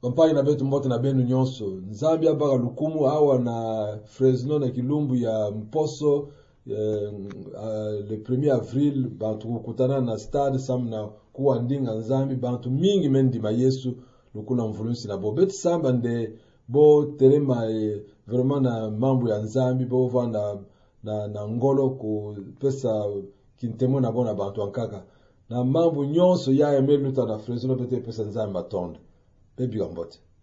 Pampai na betu mbote na benu nyonso. Nzambi abaka lukumu awa na Fresno na Kilumbu ya Mposo le 1er avril bantu kukutana na stade samna kuwa ndinga nzambi bantu mingi mendima Yesu lukuna mvulunsi na bo. Betu samba nde bo telema vraiment na mambo ya nzambi bo va na ngolo ku pesa kintemo na bona bantu ankaka. Na mambo nyonso ya emeluta na Fresno pete pesa nzambi atonde. Baby Gambote.